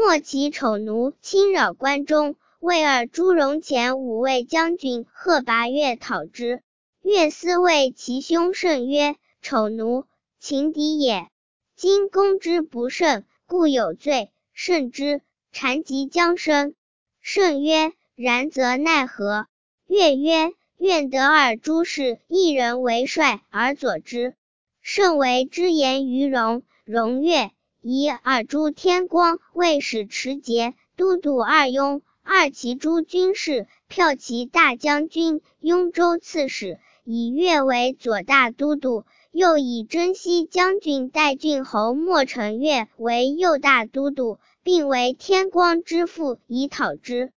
末期丑奴侵扰关中，魏二朱荣前五位将军贺拔岳讨之。岳思谓其兄甚曰：丑奴，秦敌也。今攻之不胜，故有罪，慎之，缠即将生。甚曰：然则奈何？岳曰：愿得二诸士一人为帅而佐之。甚为之言于荣，荣曰：以尔诸天光为使持节、都督二雍、二骑诸军事、骠骑大将军、雍州刺史，以岳为左大都督，又以征西将军代郡侯莫成岳为右大都督，并为天光之父，以讨之。